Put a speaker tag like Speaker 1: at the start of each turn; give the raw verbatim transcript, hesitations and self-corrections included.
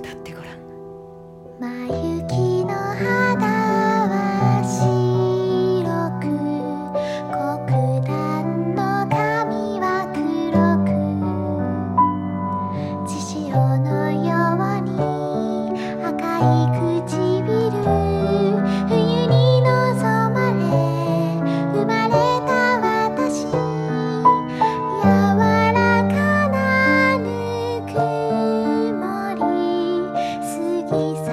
Speaker 1: 歌ってごらん。
Speaker 2: 真雪の肌は白く、黒檀の髪は黒く、千尋のように赤い唇、冬に望まれ生まれた私、柔らかなぬくもり過ぎ